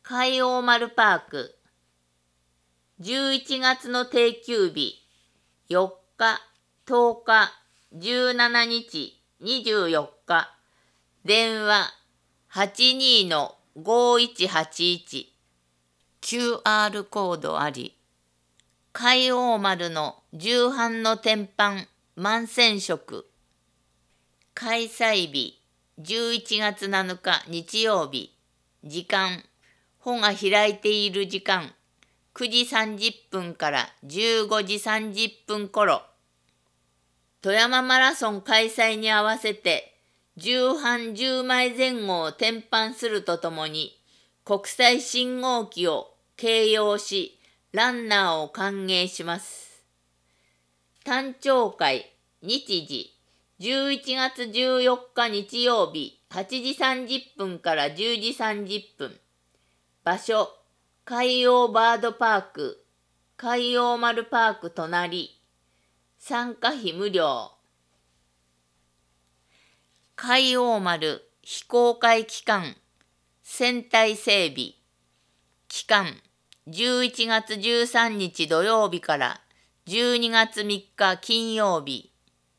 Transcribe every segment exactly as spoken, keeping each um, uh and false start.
海王丸パーク、じゅういちがつの定休日、よっか、とおか、じゅうしちにち、にじゅうよっか、電話 はちにーのごいちはちいち、キューアール コードあり、海王丸の重版の天板満染色、開催日じゅういちがつなのか日曜日、時間、穂が開いている時間、くじさんじゅっぷんからじゅうごじさんじゅっぷん頃、富山マラソン開催に合わせて、重版じゅうまいぜん後を転版するとともに、国際信号機を掲揚し、ランナーを歓迎します。誕生会、日時、じゅういちがつじゅうよっか日曜日、はちじさんじゅっぷんからじゅうじさんじゅっぷん。場所、海洋バードパーク、海洋丸パーク隣。参加費無料。海王丸非公開期間、船体整備。期間、じゅういちがつじゅうさんにち土曜日からじゅうにがつみっか金曜日。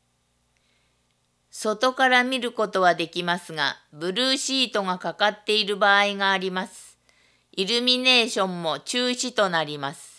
外から見ることはできますが、ブルーシートがかかっている場合があります。イルミネーションも中止となります。